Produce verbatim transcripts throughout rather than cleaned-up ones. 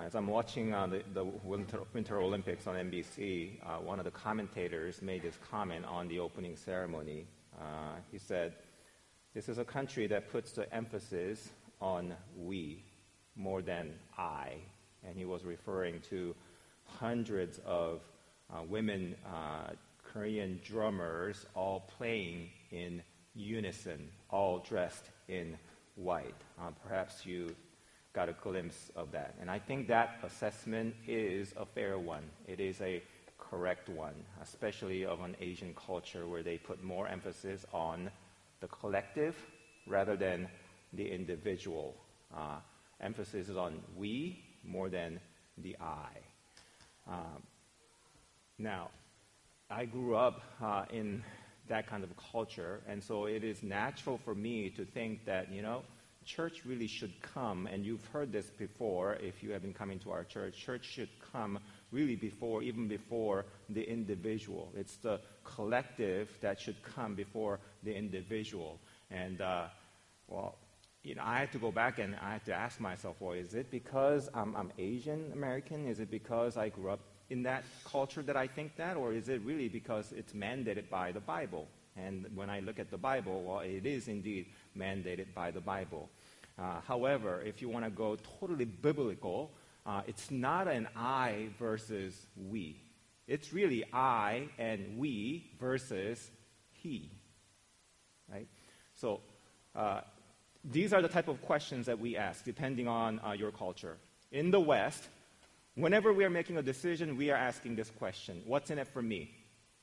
as I'm watching uh, the, the Winter, Winter Olympics on N B C, uh, one of the commentators made this comment on the opening ceremony. Uh, he said, "This is a country that puts the emphasis on we more than I." And he was referring to hundreds of uh, women uh, Korean drummers all playing in unison, all dressed in white. Uh, perhaps you got a glimpse of that. And I think that assessment is a fair one. It is a correct one, especially of an Asian culture where they put more emphasis on the collective rather than the individual. Uh, emphasis is on we more than the I. Um, now, I grew up uh, in that kind of culture, and so it is natural for me to think that, you know, church really should come, and you've heard this before if you have been coming to our church, church should come really before, even before the individual. It's the collective that should come before the individual. And, uh, well, you know, I had to go back and I had to ask myself, well, is it because I'm, I'm Asian American? Is it because I grew up in that culture that I think that? Or is it really because it's mandated by the Bible? And when I look at the Bible, well, it is indeed mandated by the Bible. Uh, however, if you want to go totally biblical, uh, it's not an I versus we. It's really I and we versus he, right? So uh, these are the type of questions that we ask, depending on uh, your culture. In the West, whenever we are making a decision, we are asking this question: what's in it for me?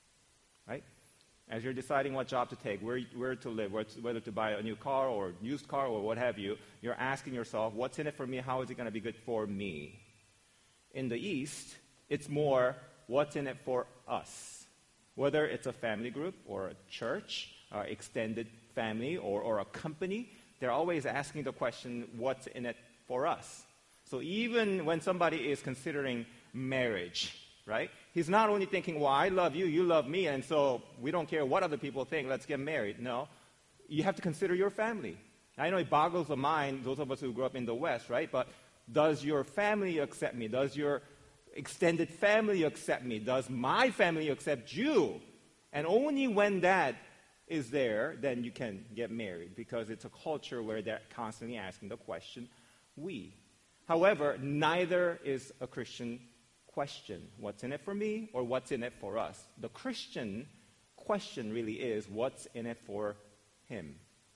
Right? As you're deciding what job to take, where, where to live, whether to buy a new car or used car or what have you, you're asking yourself, what's in it for me? How is it going to be good for me? In the East, it's more, what's in it for us? Whether it's a family group or a church, or extended family, or, or a company, they're always asking the question, what's in it for us? So even when somebody is considering marriage, right? He's not only thinking, well, I love you, you love me, and so we don't care what other people think, let's get married. No, you have to consider your family. I know it boggles the mind, those of us who grew up in the West, right? But does your family accept me? Does your extended family accept me? Does my family accept you? And only when that is there, then you can get married, because it's a culture where they're constantly asking the question, we. However, neither is a Christian question, what's in it for me or what's in it for us? The Christian question really is, what's in it for him?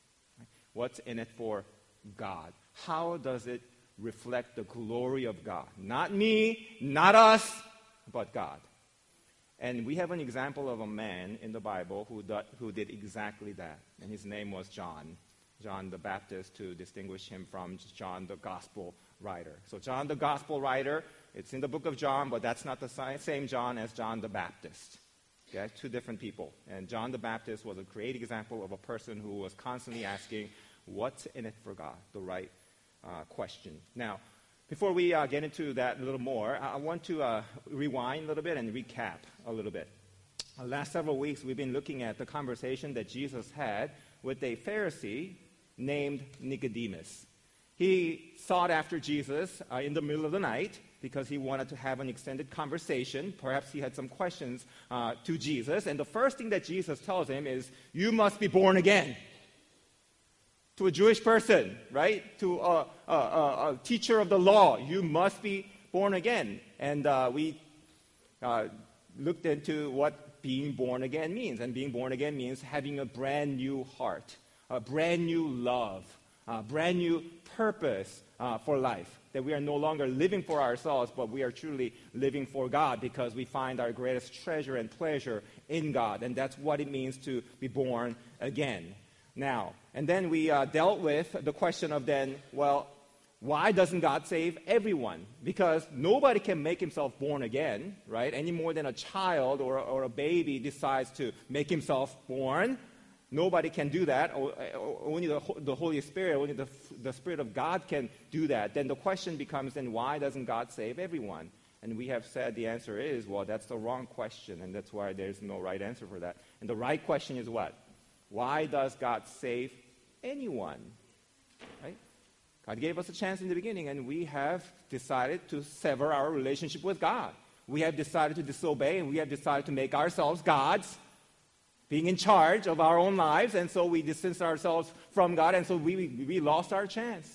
What's in it for God? How does it reflect the glory of God? Not me, not us, but God. And we have an example of a man in the Bible who, do, who did exactly that. And his name was John. John the Baptist, to distinguish him from John the Gospel writer. So John the Gospel writer, it's in the book of John, but that's not the same John as John the Baptist. Okay, two different people. And John the Baptist was a great example of a person who was constantly asking, what's in it for God? The right uh, question. Now, before we uh, get into that a little more, I, I want to uh, rewind a little bit and recap a little bit. The last several weeks, we've been looking at the conversation that Jesus had with a Pharisee named Nicodemus. He sought after Jesus uh, in the middle of the night because he wanted to have an extended conversation. Perhaps he had some questions uh, to Jesus. And the first thing that Jesus tells him is, you must be born again. To a Jewish person, right? To a, a, a, a teacher of the law, you must be born again. And uh, we uh, looked into what being born again means. And being born again means having a brand new heart, a brand new love, a brand new purpose uh, for life. That we are no longer living for ourselves, but we are truly living for God, because we find our greatest treasure and pleasure in God. And that's what it means to be born again. Now, and then we uh, dealt with the question of then, well, why doesn't God save everyone? Because nobody can make himself born again, right? Any more than a child or, or a baby decides to make himself born. Nobody can do that. Only the, the Holy Spirit, only the, the Spirit of God can do that. Then the question becomes, then why doesn't God save everyone? And we have said the answer is, well, that's the wrong question, and that's why there's no right answer for that. And the right question is what? Why does God save anyone? Right? God gave us a chance in the beginning, and we have decided to sever our relationship with God. We have decided to disobey, and we have decided to make ourselves gods, being in charge of our own lives, and so we distanced ourselves from God, and so we, we, we lost our chance.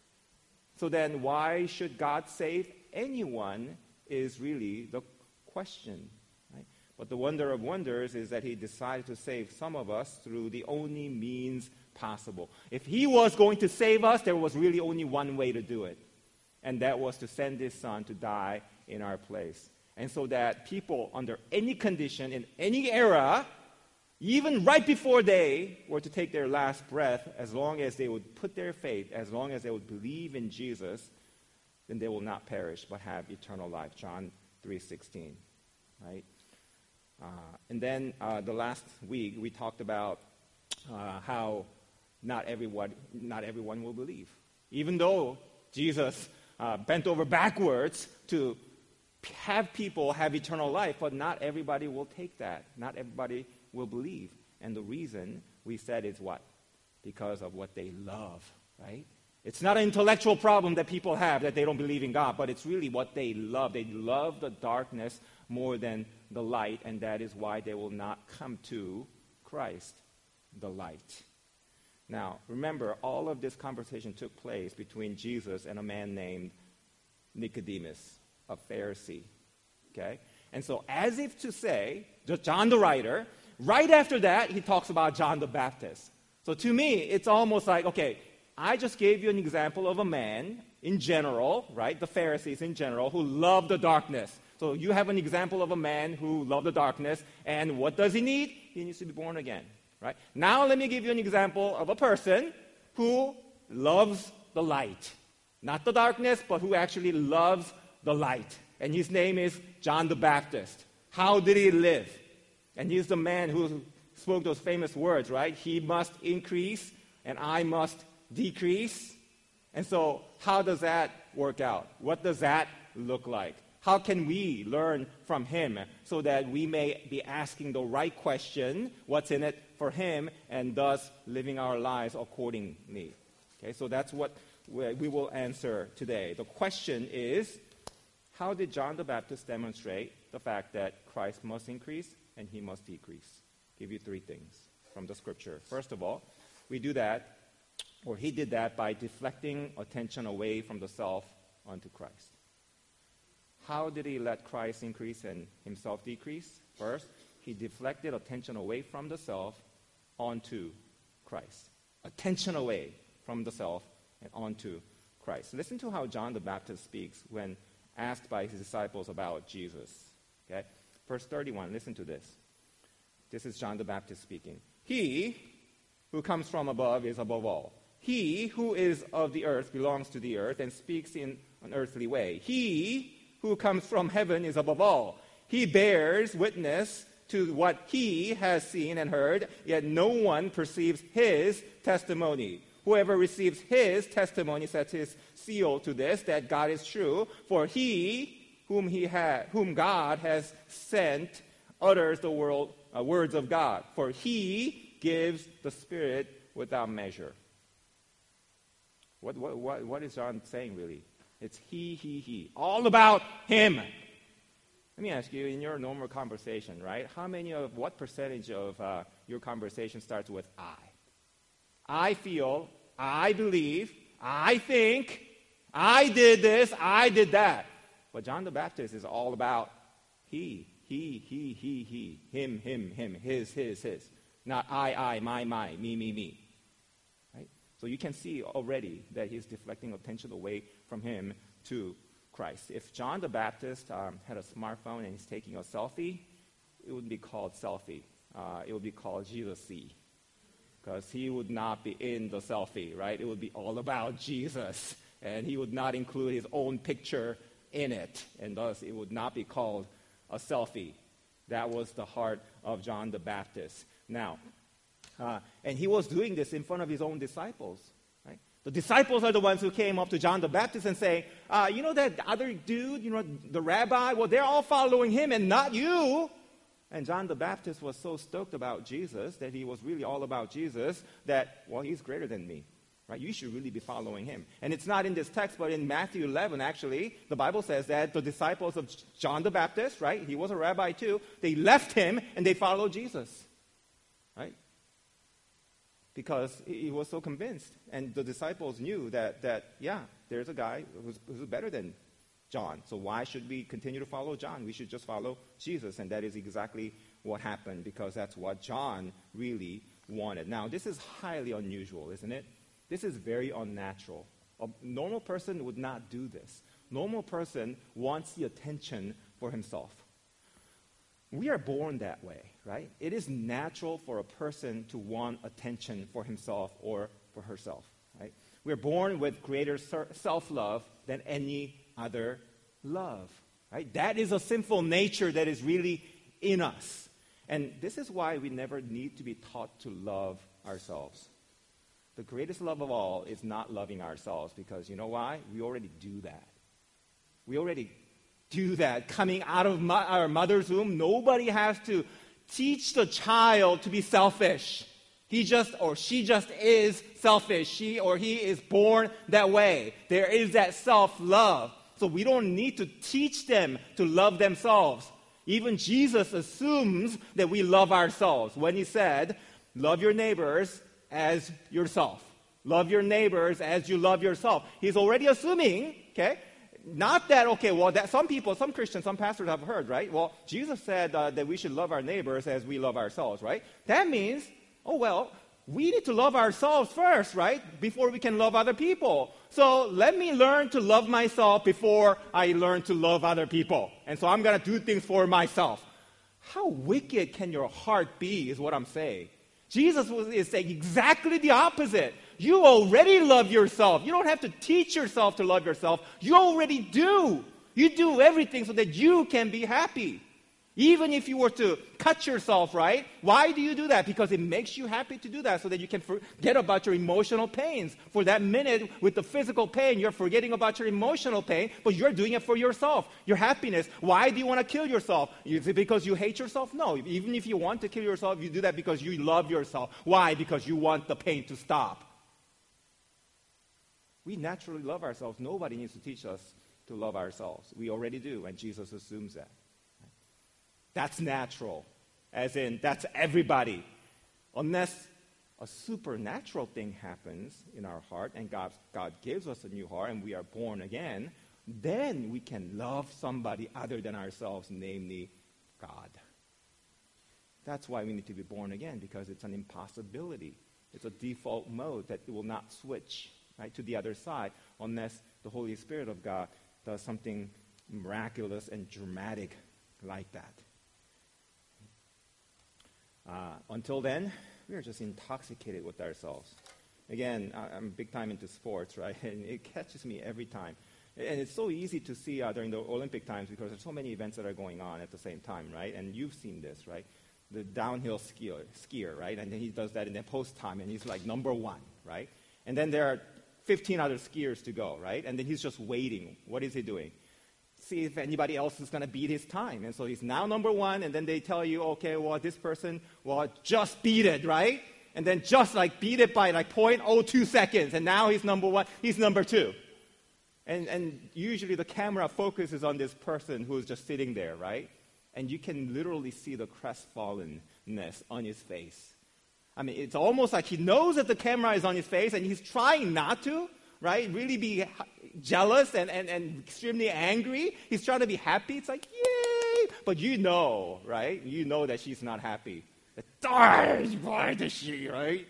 So then why should God save anyone is really the question. Right? But the wonder of wonders is that he decided to save some of us through the only means possible. If he was going to save us, there was really only one way to do it, and that was to send his son to die in our place. And so that people under any condition, in any era, even right before they were to take their last breath, as long as they would put their faith, as long as they would believe in Jesus, then they will not perish but have eternal life. John three sixteen, right? Uh, and then uh, the last week we talked about uh, how not everyone, not everyone will believe. Even though Jesus uh, bent over backwards to have people have eternal life, but not everybody will take that. Not everybody will believe. And the reason we said is what? Because of what they love, right? It's not an intellectual problem that people have, that they don't believe in God, but it's really what they love. They love the darkness more than the light, and that is why they will not come to Christ, the light. Now, remember, all of this conversation took place between Jesus and a man named Nicodemus, a Pharisee, okay? And so as if to say, John the writer, right after that, he talks about John the Baptist. So to me, it's almost like, okay, I just gave you an example of a man in general, right, the Pharisees in general, who love the darkness. So you have an example of a man who loved the darkness, and what does he need? He needs to be born again, right? Now let me give you an example of a person who loves the light. Not the darkness, but who actually loves the light. And his name is John the Baptist. How did he live? And he's the man who spoke those famous words, right? He must increase, and I must decrease. And so how does that work out? What does that look like? How can we learn from him so that we may be asking the right question, what's in it for him, and thus living our lives accordingly? Okay, so that's what we will answer today. The question is, how did John the Baptist demonstrate the fact that Christ must increase and he must decrease? I'll give you three things from the scripture. First of all, we do that, or he did that by deflecting attention away from the self onto Christ. How did he let Christ increase and himself decrease? First, he deflected attention away from the self onto Christ. Attention away from the self and onto Christ. Listen to how John the Baptist speaks when asked by his disciples about Jesus. Okay? Verse thirty-one, listen to this. This is John the Baptist speaking. He who comes from above is above all. He who is of the earth belongs to the earth and speaks in an earthly way. He who comes from heaven is above all. He bears witness to what he has seen and heard, yet no one perceives his testimony. Whoever receives his testimony sets his seal to this, that God is true. For he whom he ha- whom God has sent utters the world, uh, words of God. For he gives the Spirit without measure. What, what, what, what is John saying, really? It's he, he, he. All about him. Let me ask you, in your normal conversation, right? How many of, what percentage of uh, your conversation starts with I? I feel, I believe, I think, I did this, I did that. But John the Baptist is all about he, he, he, he, he, him, him, him, his, his, his. Not I, I, my, my, me, me, me. Right? So you can see already that he's deflecting attention away from him to Christ. If John the Baptist um, had a smartphone and he's taking a selfie, it would be called selfie. Uh, it would be called Jesus-y. Because he would not be in the selfie, right? It would be all about Jesus. And he would not include his own picture in it. And thus, it would not be called a selfie. That was the heart of John the Baptist. Now, uh, and he was doing this in front of his own disciples, right? The disciples are the ones who came up to John the Baptist and say, uh, you know that other dude, you know, the rabbi? Well, they're all following him and not you. And John the Baptist was so stoked about Jesus that he was really all about Jesus that, well, he's greater than me. right? You should really be following him. And it's not in this text, but in Matthew eleven, actually, the Bible says that the disciples of John the Baptist, right? He was a rabbi too. They left him and they followed Jesus, right? Because he was so convinced. And the disciples knew that, that yeah, there's a guy who's, who's better than John. So why should we continue to follow John? We should just follow Jesus. And that is exactly what happened, because that's what John really wanted. Now, this is highly unusual, isn't it? This is very unnatural. A normal person would not do this. Normal person wants the attention for himself. We are born that way, right? It is natural for a person to want attention for himself or for herself, right? We're born with greater self-love than any other love, right? That is a sinful nature that is really in us. And this is why we never need to be taught to love ourselves. The greatest love of all is not loving ourselves, because you know why? We already do that. We already do that. Coming out of mo- our mother's womb, nobody has to teach the child to be selfish. He just or she just is selfish. She or he is born that way. There is that self-love. So we don't need to teach them to love themselves. Even Jesus assumes that we love ourselves when he said, love your neighbors as yourself. Love your neighbors as you love yourself. He's already assuming, okay, not that, okay, well, that some people, some Christians, some pastors have heard, right? Well, Jesus said uh, that we should love our neighbors as we love ourselves, right? That means, oh, well, we need to love ourselves first, right? Before we can love other people. So let me learn to love myself before I learn to love other people. And so I'm going to do things for myself. How wicked can your heart be is what I'm saying. Jesus was, is saying exactly the opposite. You already love yourself. You don't have to teach yourself to love yourself. You already do. You do everything so that you can be happy. Even if you were to cut yourself, right? Why do you do that? Because it makes you happy to do that so that you can forget about your emotional pains. For that minute with the physical pain, you're forgetting about your emotional pain, but you're doing it for yourself, your happiness. Why do you want to kill yourself? Is it because you hate yourself? No. Even if you want to kill yourself, you do that because you love yourself. Why? Because you want the pain to stop. We naturally love ourselves. Nobody needs to teach us to love ourselves. We already do, and Jesus assumes that. That's natural, as in that's everybody. Unless a supernatural thing happens in our heart and God, God gives us a new heart and we are born again, then we can love somebody other than ourselves, namely God. That's why we need to be born again, because it's an impossibility. It's a default mode that it will not switch, right, to the other side unless the Holy Spirit of God does something miraculous and dramatic like that. Uh, until then, we are just intoxicated with ourselves. Again, I, I'm big time into sports, right? And it catches me every time. And it's so easy to see uh, during the Olympic times because there's so many events that are going on at the same time, right? And you've seen this, right? The downhill skier, skier, right? And then he does that in the post time, and he's like number one, right? And then there are fifteen other skiers to go, right? And then he's just waiting. What is he doing? See if anybody else is going to beat his time. And so he's now number one, and then they tell you, okay, well, this person, well, just beat it, right? And then just like beat it by like zero point zero two seconds, and now he's number one, he's number two. And, and usually the camera focuses on this person who's just sitting there, right? And you can literally see the crestfallenness on his face. I mean, it's almost like he knows that the camera is on his face, and he's trying not to, right? Really be jealous and, and, and extremely angry. He's trying to be happy. It's like, yay! But you know, right? You know that she's not happy. That, why does she, right?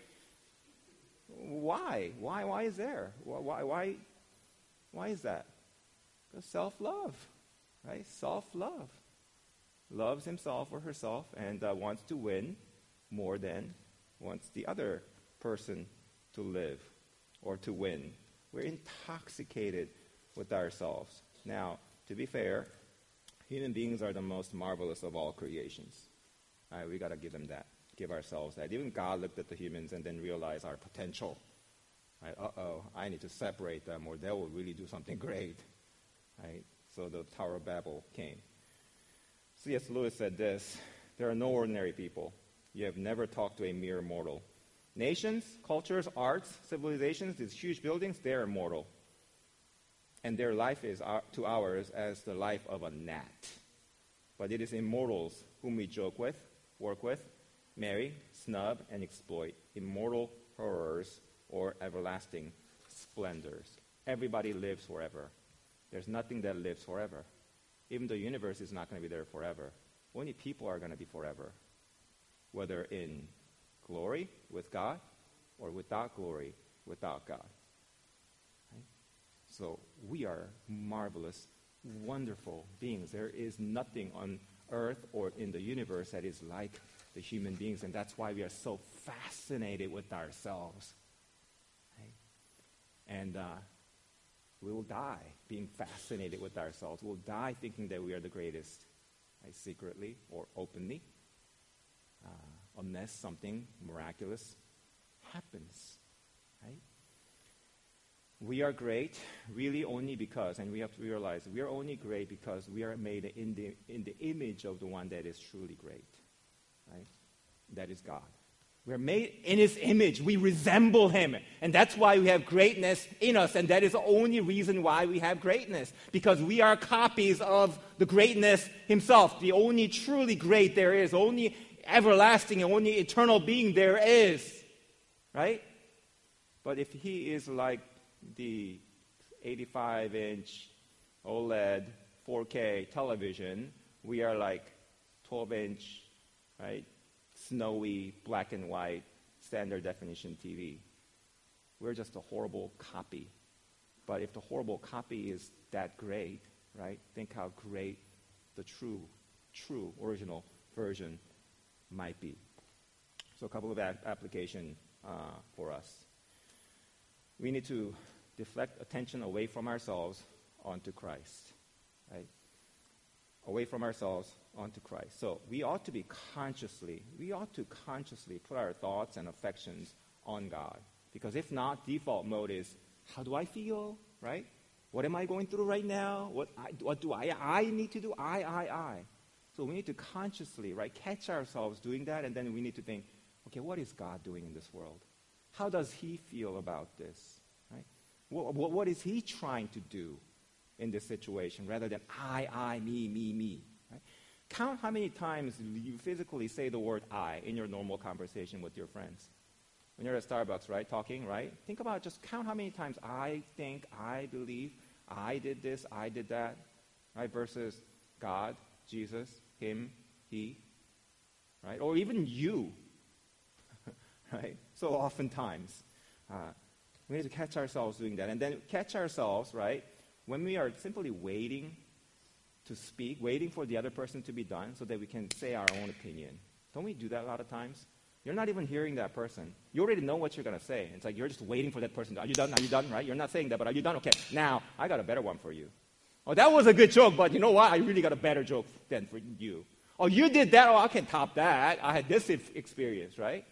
Why? Why? Why is there? Why? Why? Why is that? Because self-love, right? Self-love. Loves himself or herself and uh, wants to win more than wants the other person to live or to win. We're intoxicated with ourselves. Now, to be fair, human beings are the most marvelous of all creations. All right, we got to give them that, give ourselves that. Even God looked at the humans and then realized our potential. Right? Uh-oh, I need to separate them or they will really do something great. Right? So the Tower of Babel came. C S Lewis said this: there are no ordinary people. You have never talked to a mere mortal. Nations, cultures, arts, civilizations, these huge buildings, they're immortal. And their life is our, to ours as the life of a gnat. But it is immortals whom we joke with, work with, marry, snub, and exploit. Immortal horrors or everlasting splendors. Everybody lives forever. There's nothing that lives forever. Even the universe is not going to be there forever. Only people are going to be forever. Whether in glory with God or without glory without God. Right? So we are marvelous, wonderful beings. There is nothing on earth or in the universe that is like the human beings, and that's why we are so fascinated with ourselves. Right? And uh, we will die being fascinated with ourselves. We'll die thinking that we are the greatest, right? Secretly or openly, uh, unless something miraculous happens. Right? We are great really only because, and we have to realize, we are only great because we are made in the, in the image of the one that is truly great. Right? That is God. We're made in His image. We resemble Him. And that's why we have greatness in us. And that is the only reason why we have greatness. Because we are copies of the greatness Himself. The only truly great there is. Only everlasting and only eternal being there is. Right? But if He is like the eighty-five inch OLED four K television, we are like twelve inch, right? Snowy, black and white, standard definition T V. We're just a horrible copy. But if the horrible copy is that great, right, think how great the true, true original version might be. So a couple of a- application uh, for us. We need to deflect attention away from ourselves onto Christ, right? Away from ourselves onto Christ. So we ought to be consciously, we ought to consciously put our thoughts and affections on God. Because if not, default mode is, how do I feel, right? What am I going through right now? What, I, what do I, I need to do? I, I, I. So we need to consciously, right, catch ourselves doing that, and then we need to think, okay, what is God doing in this world? How does He feel about this, right? What, what, what is He trying to do in this situation, rather than I, I, me, me, me, right? Count how many times you physically say the word I in your normal conversation with your friends. When you're at Starbucks, right, talking, right? Think about, just count how many times I think, I believe, I did this, I did that, right? Versus God, Jesus, Him, He, right? Or even you, right? So oftentimes, uh, we need to catch ourselves doing that. And then catch ourselves, right, when we are simply waiting to speak, waiting for the other person to be done so that we can say our own opinion. Don't we do that a lot of times? You're not even hearing that person. You already know what you're going to say. It's like you're just waiting for that person. Are you done? Are you done? Right? You're not saying that, but are you done? Okay, now I got a better one for you. Oh, that was a good joke, but you know what? I really got a better joke than for you. Oh, you did that? Oh, I can top that. I had this experience, right?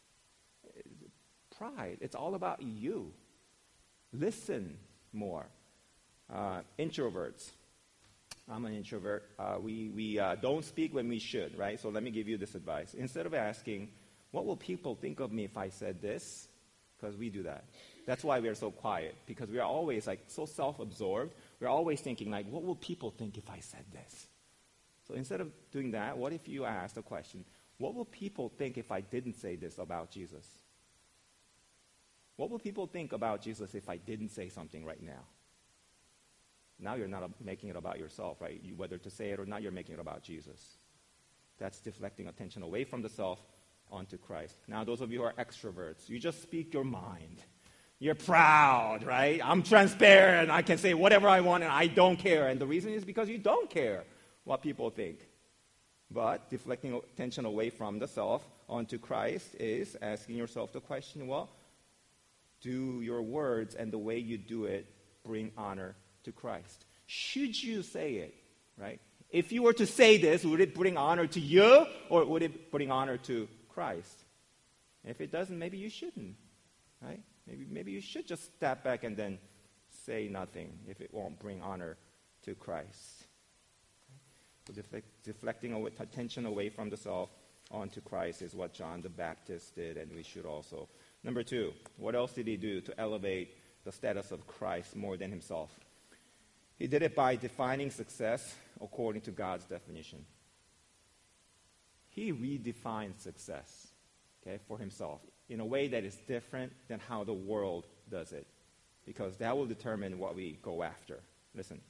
Pride. It's all about you. Listen more. Uh, introverts. I'm an introvert. Uh, we we uh, don't speak when we should, right? So let me give you this advice. Instead of asking, what will people think of me if I said this? Because we do that. That's why we are so quiet, because we are always like so self-absorbed. We're always thinking like, what will people think if I said this? So instead of doing that, what if you ask the question, what will people think if I didn't say this about Jesus? What will people think about Jesus if I didn't say something right now? Now you're not making it about yourself, right? You, whether to say it or not, you're making it about Jesus. That's deflecting attention away from the self onto Christ. Now, those of you who are extroverts, you just speak your mind. You're proud, right? I'm transparent. I can say whatever I want, and I don't care. And the reason is because you don't care what people think. But deflecting attention away from the self onto Christ is asking yourself the question, well, do your words and the way you do it bring honor to Christ? Should you say it, right? If you were to say this, would it bring honor to you, or would it bring honor to Christ? If it doesn't, maybe you shouldn't, right? Maybe maybe you should just step back and then say nothing if it won't bring honor to Christ. So deflect, deflecting away, attention away from the self onto Christ is what John the Baptist did, and we should also. Number two, what else did he do to elevate the status of Christ more than himself? He did it by defining success according to God's definition. He redefined success, okay, for himself in a way that is different than how the world does it, because that will determine what we go after. Listen.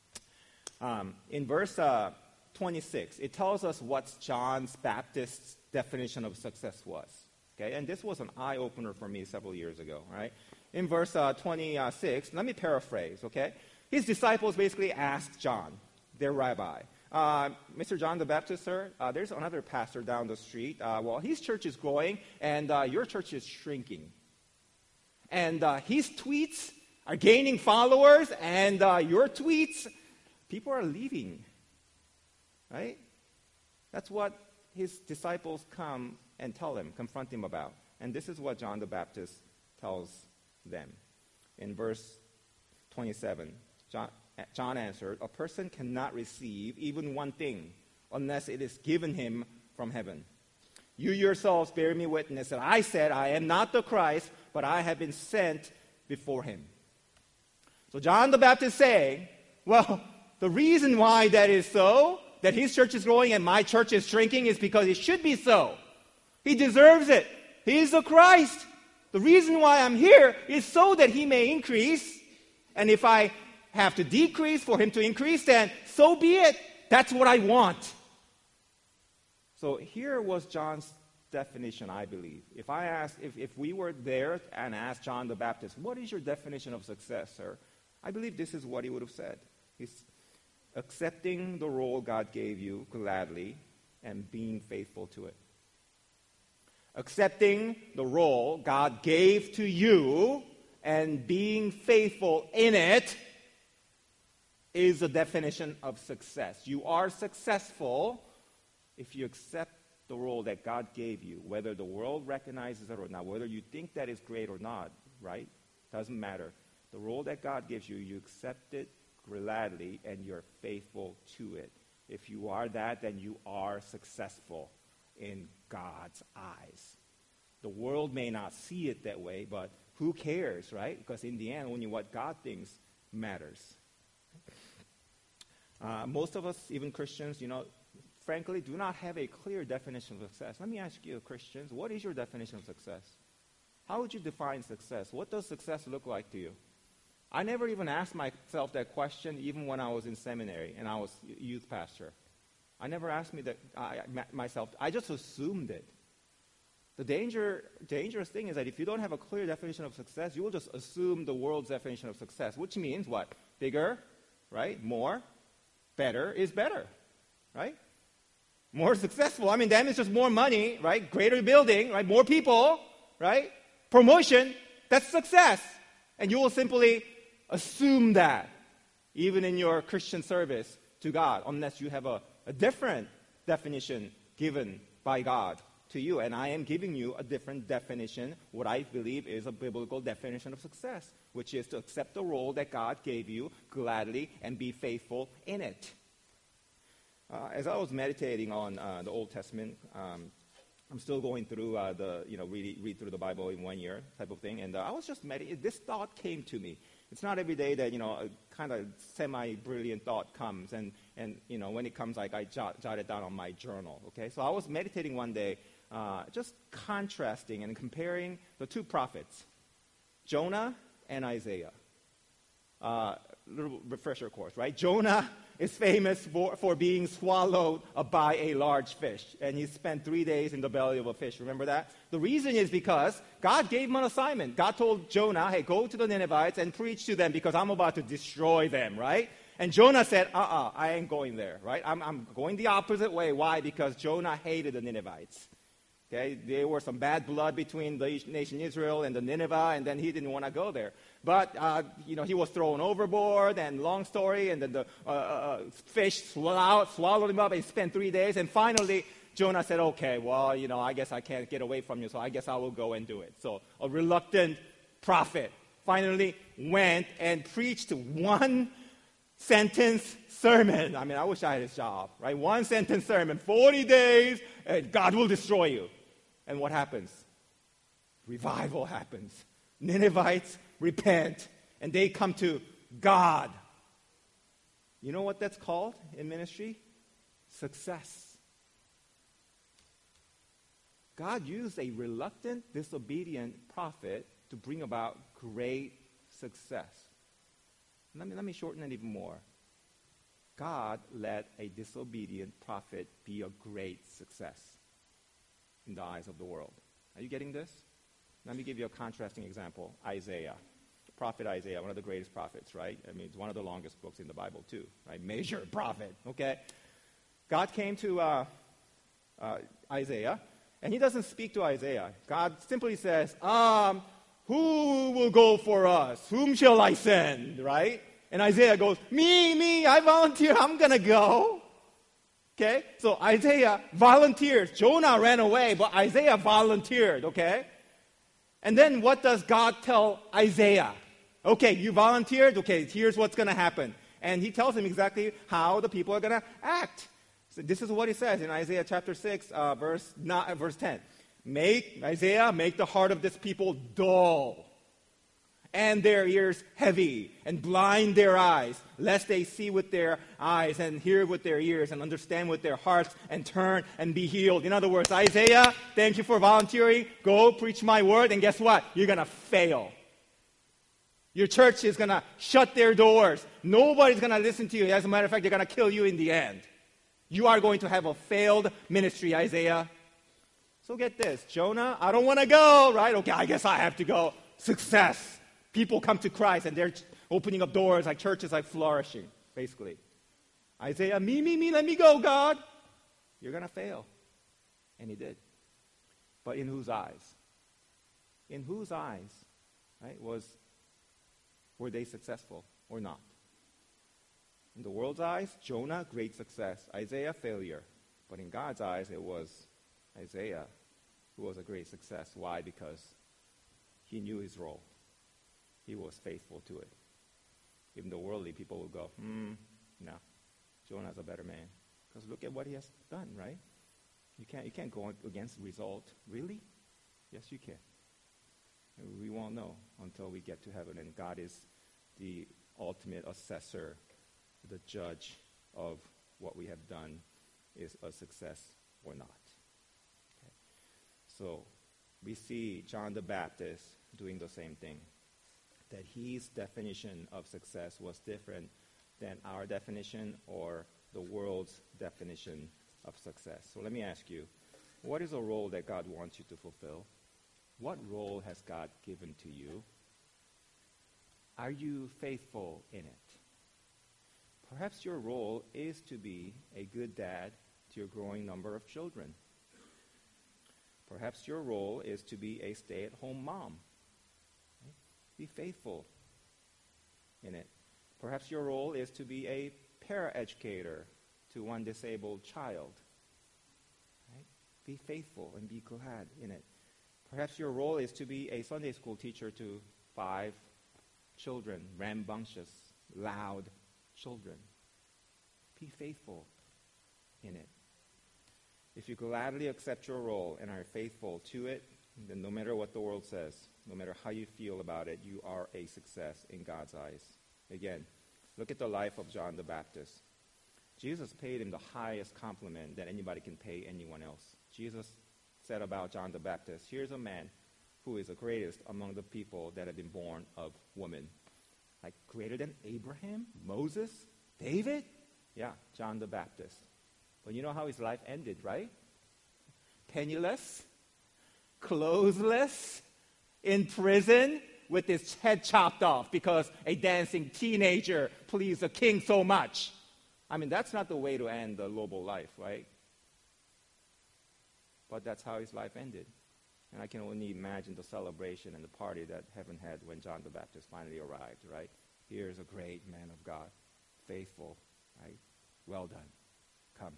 Um, in verse uh, twenty-six, it tells us what John Baptist's definition of success was. Okay, and this was an eye-opener for me several years ago. Right? In verse uh, twenty-six, let me paraphrase. Okay, his disciples basically asked John, their rabbi, uh, Mister John the Baptist, sir, uh, there's another pastor down the street. Uh, well, his church is growing, and uh, your church is shrinking. And uh, his tweets are gaining followers, and uh, your tweets, people are leaving. Right? That's what his disciples come and tell him, confront him about. And this is what John the Baptist tells them. In verse twenty-seven, John, John answered, "A person cannot receive even one thing unless it is given him from heaven. You yourselves bear me witness that I said, I am not the Christ, but I have been sent before him." So John the Baptist saying, well, the reason why that is so, that his church is growing and my church is shrinking, is because it should be so. He deserves it. He is the Christ. The reason why I'm here is so that he may increase. And if I have to decrease for him to increase, then so be it. That's what I want. So here was John's definition, I believe. If I asked, if, if we were there and asked John the Baptist, what is your definition of success, sir? I believe this is what he would have said. He's accepting the role God gave you gladly and being faithful to it. Accepting the role God gave to you and being faithful in it is the definition of success. You are successful if you accept the role that God gave you, whether the world recognizes it or not, whether you think that is great or not, right? Doesn't matter. The role that God gives you, you accept it gladly and you're faithful to it. If you are that, then you are successful in God's eyes. The world may not see it that way, but who cares, right? Because in the end, only what God thinks matters. Uh, most of us, even Christians, you know, frankly, do not have a clear definition of success. Let me ask you, Christians, what is your definition of success? How would you define success? What does success look like to you? I never even asked myself that question, even when I was in seminary and I was youth pastor. I never asked me that I, myself. I just assumed it. The danger, dangerous thing is that if you don't have a clear definition of success, you will just assume the world's definition of success, which means what? Bigger, right? More, better is better, right? More successful. I mean, that means just more money, right? Greater building, right? More people, right? Promotion. That's success. And you will simply assume that, even in your Christian service to God, unless you have a, a different definition given by God to you. And I am giving you a different definition, what I believe is a biblical definition of success, which is to accept the role that God gave you gladly and be faithful in it. Uh, as I was meditating on uh, the Old Testament, um, I'm still going through uh, the, you know, read, read through the Bible in one year type of thing, and uh, I was just meditating. This thought came to me. It's not every day that, you know, a kind of semi-brilliant thought comes, and, and, you know, when it comes, like, I jot, jot it down on my journal, okay? So I was meditating one day, uh, just contrasting and comparing the two prophets, Jonah and Isaiah. Uh, little refresher course, right? Jonah is famous for, for being swallowed by a large fish. And he spent three days in the belly of a fish. Remember that? The reason is because God gave him an assignment. God told Jonah, hey, go to the Ninevites and preach to them because I'm about to destroy them, right? And Jonah said, uh-uh, I ain't going there, right? I'm, I'm going the opposite way. Why? Because Jonah hated the Ninevites. Okay, there was some bad blood between the nation Israel and the Nineveh, and then he didn't want to go there. But, uh, you know, he was thrown overboard, and long story, and then the uh, uh, fish swallowed, swallowed him up, and he spent three days. And finally, Jonah said, okay, well, you know, I guess I can't get away from you, so I guess I will go and do it. So a reluctant prophet finally went and preached one sentence sermon. I mean, I wish I had his job, right? One sentence sermon, forty days, and God will destroy you. And what happens? Revival happens. Ninevites repent, and they come to God. You know what that's called in ministry? Success. God used a reluctant, disobedient prophet to bring about great success. Let me, let me shorten it even more. God let a disobedient prophet be a great success in the eyes of the world. Are you getting this? Let me give you a contrasting example. Isaiah. Prophet Isaiah, one of the greatest prophets, right? I mean, it's one of the longest books in the Bible, too, right? Major prophet, okay? God came to uh, uh, Isaiah, and he doesn't speak to Isaiah. God simply says, um, who will go for us? Whom shall I send, right? And Isaiah goes, me, me, I volunteer, I'm going to go. Okay? So Isaiah volunteers. Jonah ran away, but Isaiah volunteered, okay? And then what does God tell Isaiah? Okay, you volunteered? Okay, here's what's going to happen. And he tells him exactly how the people are going to act. So this is what he says in Isaiah chapter six, uh, verse, nine, verse ten. Make, Isaiah, make the heart of this people dull, and their ears heavy, and blind their eyes, lest they see with their eyes, and hear with their ears, and understand with their hearts, and turn and be healed. In other words, Isaiah, thank you for volunteering. Go preach my word, and guess what? You're going to fail. Your church is going to shut their doors. Nobody's going to listen to you. As a matter of fact, they're going to kill you in the end. You are going to have a failed ministry, Isaiah. So get this. Jonah, I don't want to go, right? Okay, I guess I have to go. Success. People come to Christ, and they're opening up doors, like churches like flourishing, basically. Isaiah, me, me, me, let me go, God. You're going to fail. And he did. But in whose eyes? In whose eyes, right, was, were they successful or not? In the world's eyes, Jonah, great success. Isaiah, failure. But in God's eyes, it was Isaiah who was a great success. Why? Because he knew his role. He was faithful to it. Even the worldly people would go, hmm, no, Jonah's a better man. Because look at what he has done, right? You can't, you can't go against the result. Really? Yes, you can. And we won't know until we get to heaven, and God is the ultimate assessor, the judge of what we have done is a success or not. Okay. So we see John the Baptist doing the same thing, that his definition of success was different than our definition or the world's definition of success. So let me ask you, what is a role that God wants you to fulfill? What role has God given to you? Are you faithful in it? Perhaps your role is to be a good dad to your growing number of children. Perhaps your role is to be a stay-at-home mom. Right? Be faithful in it. Perhaps your role is to be a paraeducator to one disabled child. Right? Be faithful and be glad in it. Perhaps your role is to be a Sunday school teacher to five children, rambunctious, loud children. Be faithful in it. If you gladly accept your role and are faithful to it, then no matter what the world says, no matter how you feel about it, you are a success in God's eyes. Again, look at the life of John the Baptist. Jesus paid him the highest compliment that anybody can pay anyone else. Jesus said about John the Baptist, here's a man who is the greatest among the people that have been born of woman. Like greater than Abraham, Moses, David? Yeah, John the Baptist. But you know how his life ended, right? Penniless, clothesless, in prison, with his head chopped off because a dancing teenager pleased the king so much. I mean, that's not the way to end the global life, right? But that's how his life ended. And I can only imagine the celebration and the party that heaven had when John the Baptist finally arrived, right? Here's a great man of God, faithful, right? Well done. Come.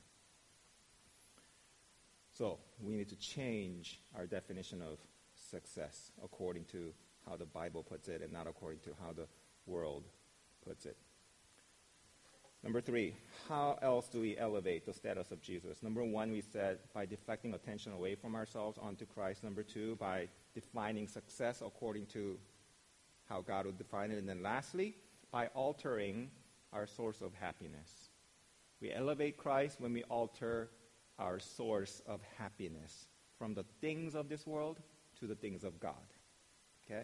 So we need to change our definition of success according to how the Bible puts it and not according to how the world puts it. Number three, how else do we elevate the status of Jesus? Number one, we said by deflecting attention away from ourselves onto Christ. Number two, by defining success according to how God would define it. And then lastly, by altering our source of happiness. We elevate Christ when we alter our source of happiness from the things of this world to the things of God. Okay?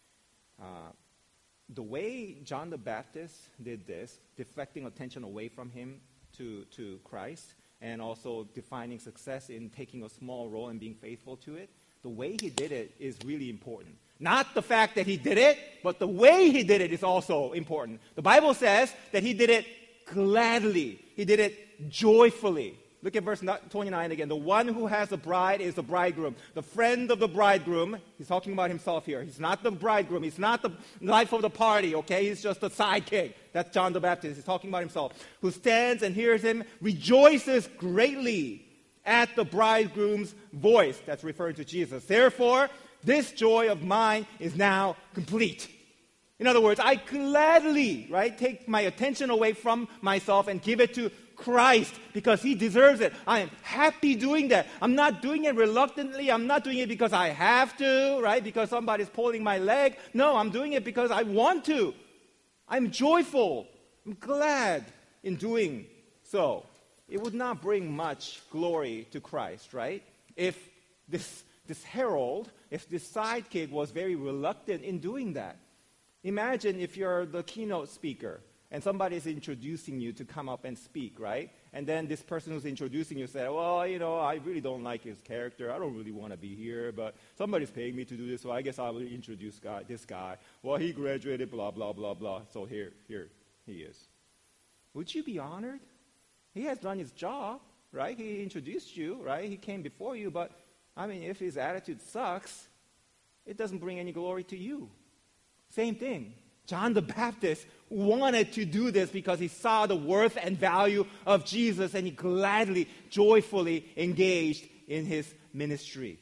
Uh, the way John the Baptist did this, deflecting attention away from him to, to Christ, and also defining success in taking a small role and being faithful to it, the way he did it is really important. Not the fact that he did it, but the way he did it is also important. The Bible says that he did it gladly. He did it joyfully. Look at verse twenty-nine again. The one who has a bride is the bridegroom. The friend of the bridegroom, he's talking about himself here. He's not the bridegroom. He's not the life of the party, okay? He's just the sidekick. That's John the Baptist. He's talking about himself. Who stands and hears him, rejoices greatly at the bridegroom's voice. That's referring to Jesus. Therefore, this joy of mine is now complete. In other words, I gladly, right, take my attention away from myself and give it to Christ because he deserves it. I am happy doing that. I'm not doing it reluctantly. I'm not doing it because I have to, right, because somebody's pulling my leg. No, I'm doing it because I want to. I'm joyful. I'm glad in doing so. It would not bring much glory to Christ, right, if this, this herald, if this sidekick was very reluctant in doing that. Imagine if you're the keynote speaker and somebody is introducing you to come up and speak, right? And then this person who's introducing you said, well, you know, I really don't like his character. I don't really want to be here, but somebody's paying me to do this, so I guess I will introduce guy, this guy. Well, he graduated, blah, blah, blah, blah. So here, here he is. Would you be honored? He has done his job, right? He introduced you, right? He came before you, but, I mean, if his attitude sucks, it doesn't bring any glory to you. Same thing. John the Baptist wanted to do this because he saw the worth and value of Jesus, and he gladly, joyfully engaged in his ministry.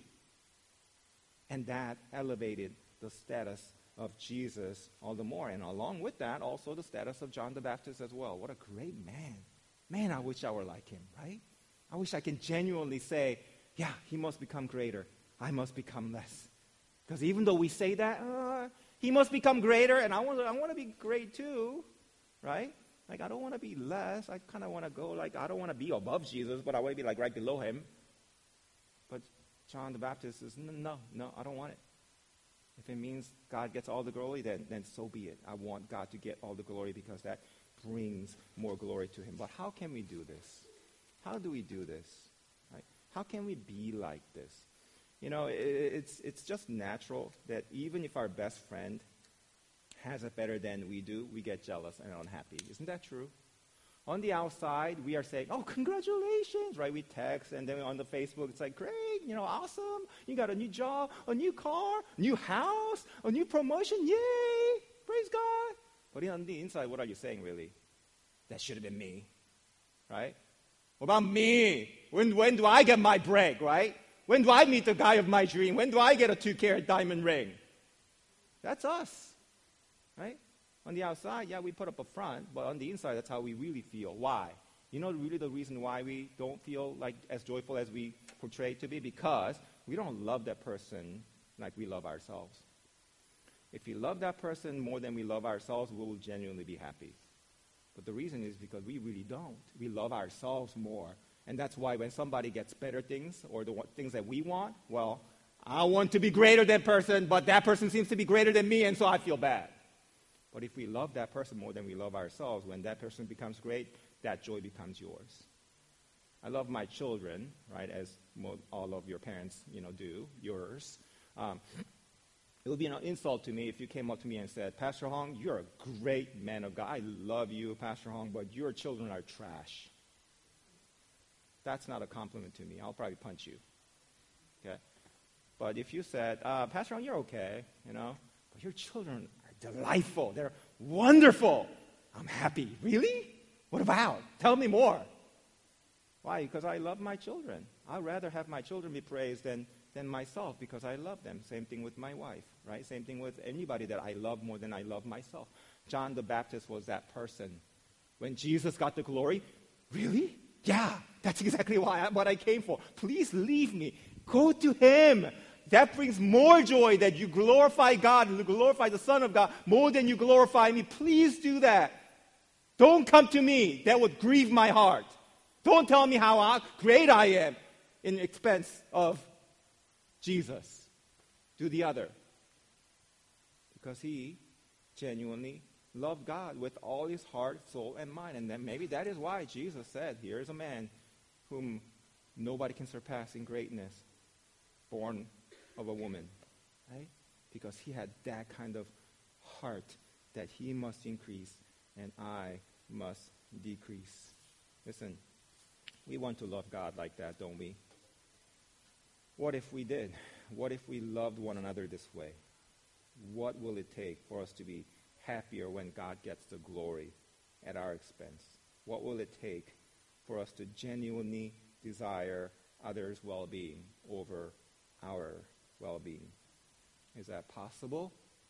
And that elevated the status of Jesus all the more. And along with that, also the status of John the Baptist as well. What a great man. Man, I wish I were like him, right? I wish I can genuinely say, yeah, he must become greater. I must become less. Because even though we say that, uh, he must become greater, and I want to I want to be great too, right? Like, I don't want to be less. I kind of want to go, like, I don't want to be above Jesus, but I want to be, like, right below him. But John the Baptist says, no, no, no, I don't want it. If it means God gets all the glory, then, then so be it. I want God to get all the glory because that brings more glory to him. But how can we do this? How do we do this? Right? How can we be like this? You know, it, it's it's just natural that even if our best friend has it better than we do, we get jealous and unhappy. Isn't that true? On the outside, we are saying, oh, congratulations, right? We text, and then on the Facebook, it's like, great, you know, awesome. You got a new job, a new car, new house, a new promotion. Yay! Praise God. But on the inside, what are you saying, really? That should have been me, right? What about me? When, when do I get my break, right? When do I meet the guy of my dream? When do I get a two-carat diamond ring? That's us, right? On the outside, yeah, we put up a front, but on the inside, that's how we really feel. Why? You know really the reason why we don't feel like as joyful as we portray to be? Because we don't love that person like we love ourselves. If we love that person more than we love ourselves, we will genuinely be happy. But the reason is because we really don't. We love ourselves more. And that's why when somebody gets better things or the things that we want, well, I want to be greater than person, but that person seems to be greater than me, and so I feel bad. But if we love that person more than we love ourselves, when that person becomes great, that joy becomes yours. I love my children, right, as all of your parents, you know, do, yours. Um, it would be an insult to me if you came up to me and said, Pastor Hong, you're a great man of God. I love you, Pastor Hong, but your children are trash. That's not a compliment to me. I'll probably punch you. Okay? But if you said, uh, Pastor Hong, you're okay, you know, but your children are delightful. They're wonderful. I'm happy. Really? What about? Tell me more. Why? Because I love my children. I'd rather have my children be praised than, than myself because I love them. Same thing with my wife, right? Same thing with anybody that I love more than I love myself. John the Baptist was that person. When Jesus got the glory, really? Yeah, that's exactly why I, what I came for. Please leave me. Go to him. That brings more joy that you glorify God and you glorify the Son of God more than you glorify me. Please do that. Don't come to me. That would grieve my heart. Don't tell me how great I am in expense of Jesus. Do the other. Because he genuinely loved God with all his heart, soul, and mind. And then maybe that is why Jesus said, here is a man whom nobody can surpass in greatness, born of a woman. Right? Because he had that kind of heart that he must increase and I must decrease. Listen, we want to love God like that, don't we? What if we did? What if we loved one another this way? What will it take for us to be happier when God gets the glory at our expense? What will it take for us to genuinely desire others' well-being over our well-being? Is that possible?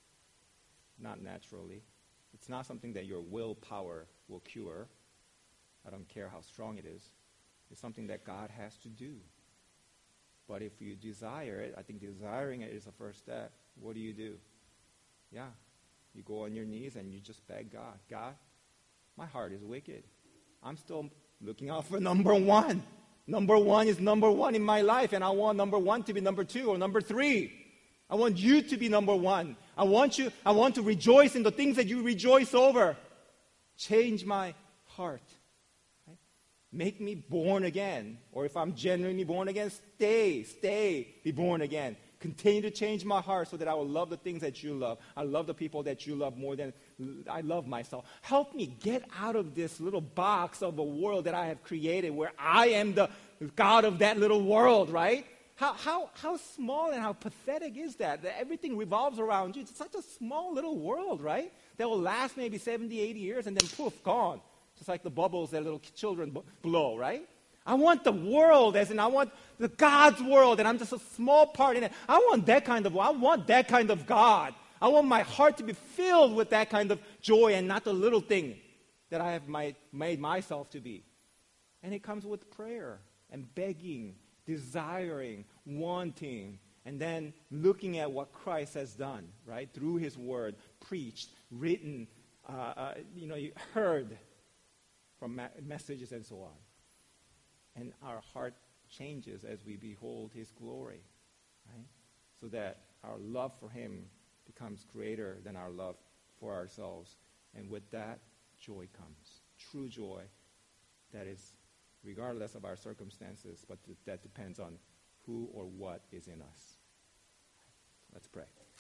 Not naturally. It's not something that your willpower will cure. I don't care how strong it is. It's something that God has to do. But if you desire it, I think desiring it is the first step. What do you do? Yeah, you go on your knees and you just beg God. God, my heart is wicked. I'm still looking out for number one. Number one is number one in my life, and I want number one to be number two or number three. I want you to be number one. I want you, I want to rejoice in the things that you rejoice over. Change my heart. Right? Make me born again. Or if I'm genuinely born again, stay, stay, be born again. Continue to change my heart so that I will love the things that you love. I love the people that you love more than I love myself. Help me get out of this little box of a world that I have created where I am the God of that little world, right? How, how, how small and how pathetic is that? That everything revolves around you. It's such a small little world, right? That will last maybe seventy, eighty years and then poof, gone. Just like the bubbles that little children b- blow, right? I want the world, as in I want the God's world, and I'm just a small part in it. I want that kind of, I want that kind of God. I want my heart to be filled with that kind of joy and not the little thing that I have my, made myself to be. And it comes with prayer and begging, desiring, wanting, and then looking at what Christ has done, right? Through his word, preached, written, uh, uh, you know, you heard from ma- messages and so on. And our heart changes as we behold his glory, right? So that our love for him becomes greater than our love for ourselves. And with that, joy comes. True joy that is regardless of our circumstances, but th- that depends on who or what is in us. Let's pray.